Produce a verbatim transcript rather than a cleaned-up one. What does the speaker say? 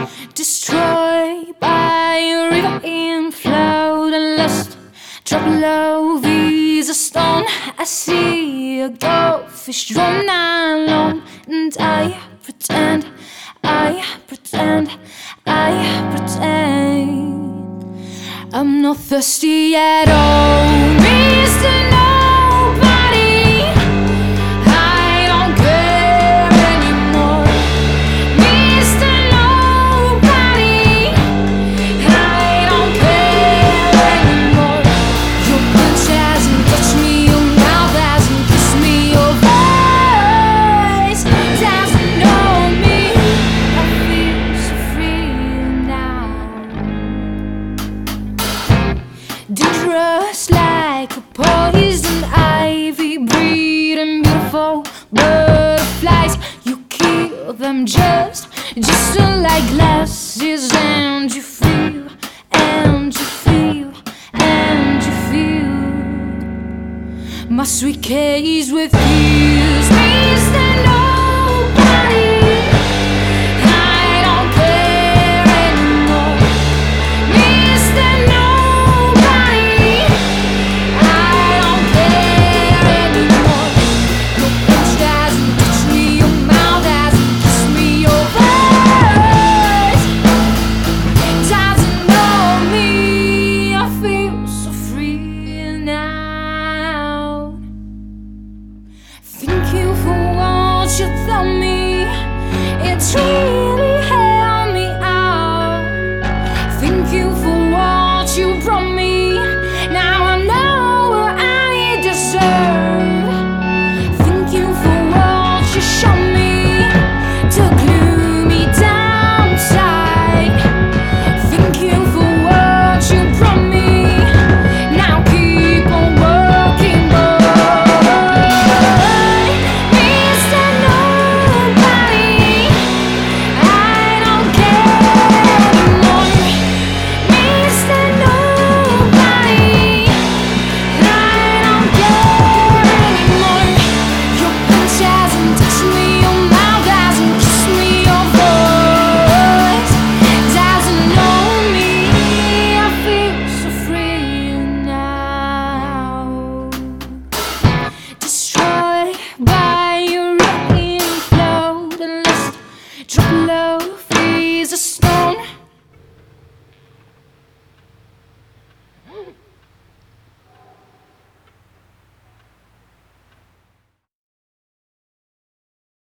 Destroyed by a river in flood and lust. Drop low, visa stone. I see a goldfish drawn alone, and I pretend, I pretend, I pretend I'm not thirsty at all, Mister Nobody. I don't care anymore, Mister Nobody. I don't care anymore. Your punch hasn't touched me, your mouth hasn't kissed me, your voice doesn't know me. I feel so free now. Dangerous like a poison ivy, breeding beautiful butterflies. You kill them just, just like glasses, and you feel, and you feel, and you feel my sweet case with tears, Mister Nobody. I don't care anymore, Mister Nobody. I don't care anymore. Your punch hasn't touched me, your mouth hasn't kissed me, your voice doesn't know me. I feel so free now. Thank you for what you tell me. It's true.